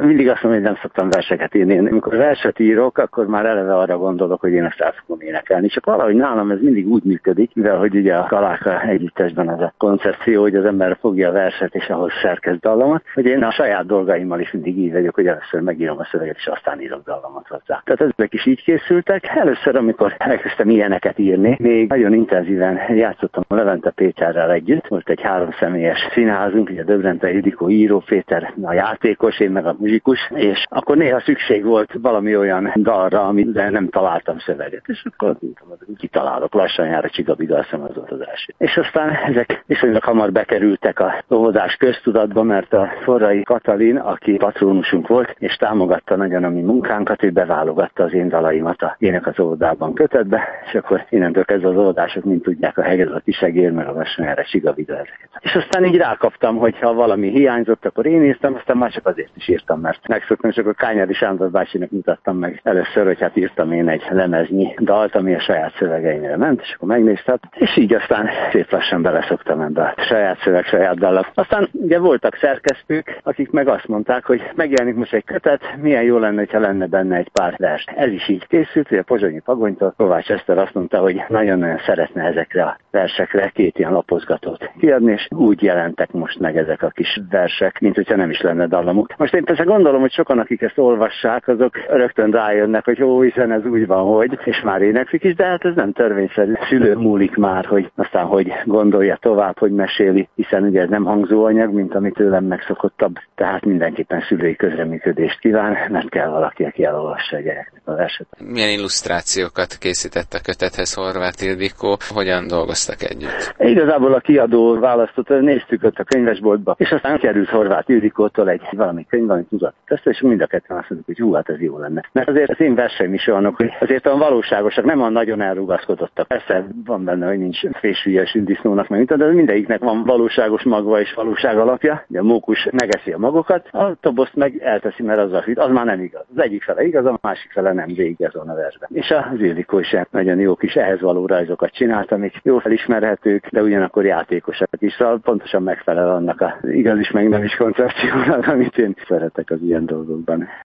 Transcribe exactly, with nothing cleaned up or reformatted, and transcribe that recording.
mindig azt mondom, hogy nem szoktam verseket írni. Én, amikor verset írok, akkor már eleve arra gondolok, hogy én ezt el fogom énekelni. Csak valahogy nálam ez mindig úgy működik, mivel hogy ugye a Kaláka együttesben az a koncepció, hogy az ember fogja a verset és ahhoz szerkeszt dallamat, hogy én a saját dolgaimmal is mindig így vagyok, hogy először megírom a szöveget, és aztán írok dallamat hozzá. Tehát ezek is így készültek. Először, amikor elkezdtem ilyeneket írni, még nagyon intenzíven játszottam a Levente Péterrel együtt. Volt egy háromszemélyes színházunk, ugye Döbrente Ildikó író, Péter a játékos, én meg a muzsikus, és akkor néha szükség volt valami olyan dalra, amire nem találtam szöveget. És akkor kitalálok, lassan jár a Csigabiga, azt hiszem, az volt az első. És aztán ezek viszonylag hamar bekerültek a óvodás köztudatba, mert a Forrai Katalin, aki patrónusunk volt, és támogatta nagyon a mi munkánkat, ő beválogatta az én dalaimat a Ének az óvodában kötetbe, és akkor innentől kezdve az óvodások mind tudják, a Hegedű, a Kisegér, meg a lassan jár a Csigabiga ezeket. És aztán így rákaptam, hogy ha valami hiányzott, akkor én írtam, aztán már csak azért is írtam, mert megszoktam, és akkor Kányádi Sándor bácsinak mutattam meg először, hogy hát írtam én egy lemeznyi dalt, ami a saját szövegeimre ment, és akkor megnéztem, és így aztán szép lassan beleszoktam ebbe a saját szöveg, saját dalak. Aztán ugye voltak szerkesztők, akik meg azt mondták, hogy megjelenik most egy kötet, milyen jó lenne, ha lenne benne egy pár vers. Ez is így készült, hogy a Pozsonyi Pagonytól Kovács Eszter azt mondta, hogy nagyon-nagyon szeretne ezekre a versekre két ilyen lapozgatót kiadni, és úgy jelentek most meg ezek a kis versek, mint hogyha nem is lenne dallamuk. Most én persze gondolom, hogy sokan, akik ezt olvassák, azok rögtön rájönnek, hogy ó, hiszen ez úgy van, hogy, és már éneklik is, de hát ez nem törvényszerű. Szülő múlik már, hogy aztán hogy gondolja tovább, hogy meséli, hiszen ugye ez nem hangzóanyag, mint ami tőlem megszokottabb, tehát mindenképpen szülői közreműködést kíván, mert kell valaki, aki elolvassa a gyereknek a verset. Milyen illusztrációkat készített a kötethez Horváth Ildikó? Hogyan dolgoztak együtt? Igazából a kiadó választott, néztük ott a könyvesboltba, és aztán került Horváth Ildikótól egy valami könyv, amit mutat ezt, és mind a ketten azt mondjuk, hogy hú, hát ez jó lenne. Mert azért az én verseim is olyanok, hogy azért olyan valóságosak, nem olyan nagyon elrugaszkodottak. Persze van benne, hogy nincs fésüllyes üldisznónak, meg de mindegyiknek van valóságos magva és valóság alapja. Ugye a mókus megeszi a magokat, a toboszt meg elteszi, mert az a hit, az már nem igaz. Az egyik fele igaz, a másik fele nem, végig ez van a versben. És az Ildikó is nagyon jó kis ehhez való rajzokat csinált, amik jól felismerhetők, de ugyanakkor játékosak is, szóval pontosan megfelel annak az igaz is, meg nem is koncepciónak, amit én szeretek az ilyen dolgokban.